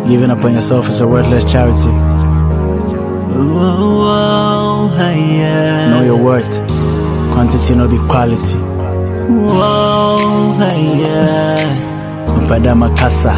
Giving up on yourself is a worthless charity. Whoa, yeah. Know your worth. Quantity no be quality. Whoa, yeah. Mpadama Kasa.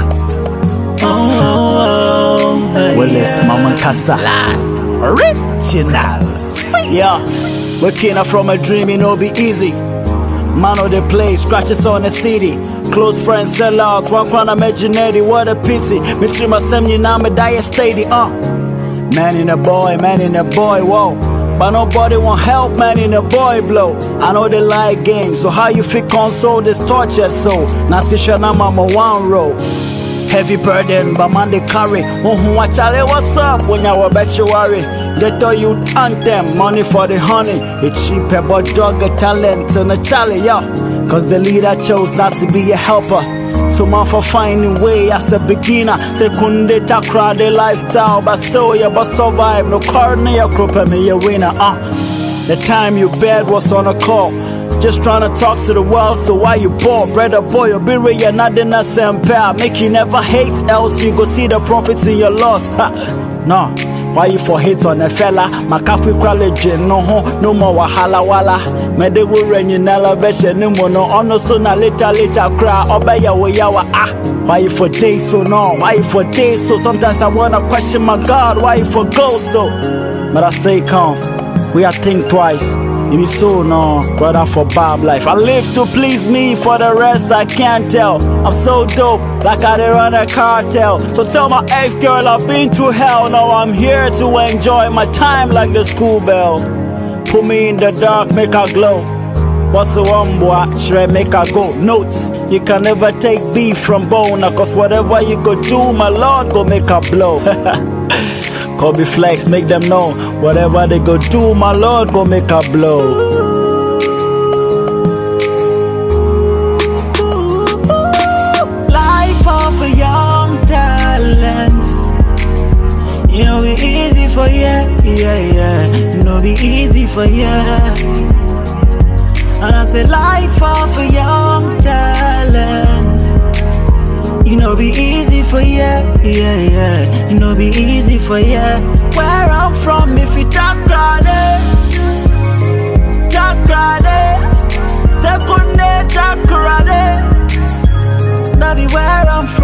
Willis Mama Kasa. Original. Yeah. Waking up from a dream, it no be easy. Man of the place, scratches on the city. Close friends, sellouts, one corner imaginary. What a pity. Me treat myself, now me die steady. Man in a boy, whoa. But nobody want help, man in a boy blow. I know they like games, so how you feel console this tortured soul? Nasisha na mama one row. Heavy burden, but man they carry. Watch Ale, what's up when you obituary? They tell you anthem, money for the honey. It's cheaper, but dog a talent and a challenge, yeah. Cause the leader chose not to be a helper. So man for finding way as a beginner. Say couldn't they takra their lifestyle, but still you but survive. No corner your group and me a winner. The time you bed was on a call. Just trying to talk to the world, so why you poor? Brother boy, you'll be real, you're not in the same pair. Make you never hate, else you go see the profits in your loss. No, why you for hate on a fella? My coffee college, no more wahala wala. Me de will run in elevation, no more, no honor, so na later cry, obey your way, why you for days so no? Why you for days so? Sometimes I wanna question my God, why you for go so? But I stay calm, we are think twice. It is so no, brother for Bob life. I live to please me, for the rest I can't tell. I'm so dope, like I did run a cartel. So tell my ex-girl I've been through hell. Now I'm here to enjoy my time like the school bell. Put me in the dark, make her glow. What's the one boy, should I make her go? Notes, you can never take beef from bone. Cause whatever you go do, my Lord go make her blow. Kobe Flex, make them know. Whatever they go do, my Lord go make her blow. Life of a young talent. You know be easy for you, yeah. You know be easy for you. And I say life of a young talent. You know be easy for you, yeah. You know be easy for you. Where I'm from, if you talk crowded, second day talk crowded. That be where I'm